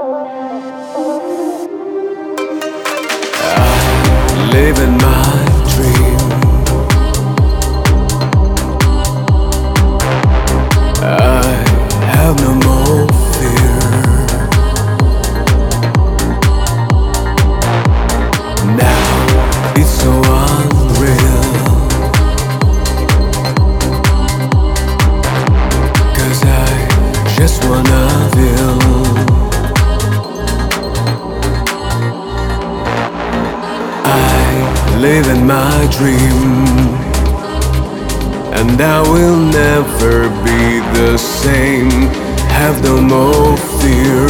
Living my dream. I have no more fear. Now it's so unreal, 'cause I just wanna feel. Live in my dream, and I will never be the same. Have no more fear,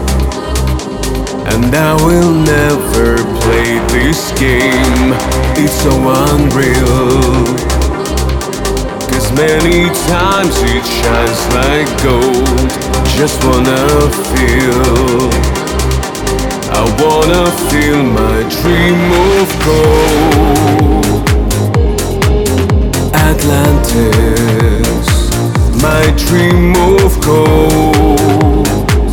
and I will never play this game. It's so unreal, 'cause many times it shines like gold. Just wanna feel, I wanna feel my dream of gold. Atlantis, my dream of gold.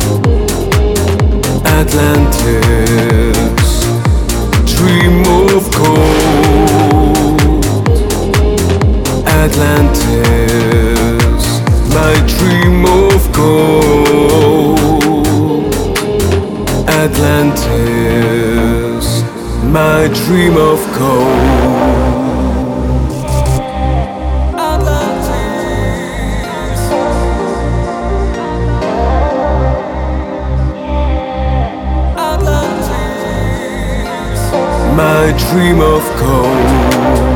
Atlantis, dream of gold. Atlantis, my dream of gold. Atlantis, my dream of gold. Atlantis, Atlantis, my dream of gold.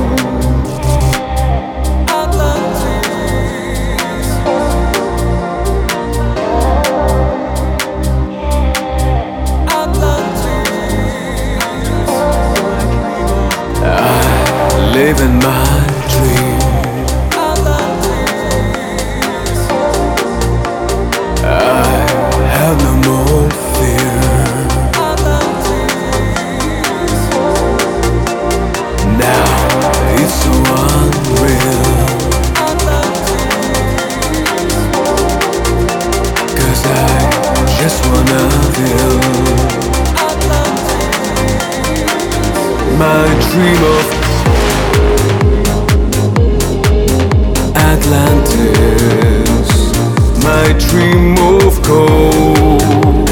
Living my dream. I have no more fear. Now it's so unreal, 'cause I just wanna feel my dream of Atlantis, my dream of gold.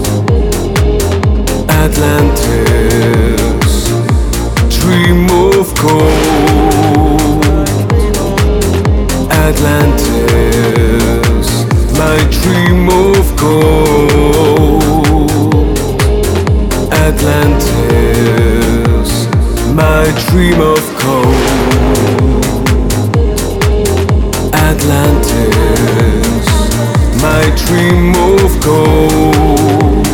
Atlantis, dream of gold. Atlantis, my dream of gold. Atlantis, my dream of gold. Atlantis, my dream of gold.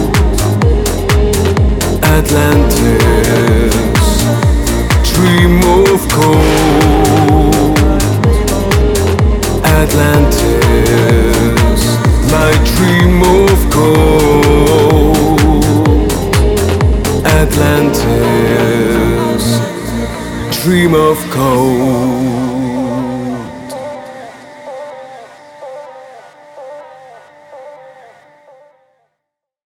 Atlantis, dream of gold. Atlantis, my dream of gold. Atlantis, dream of gold.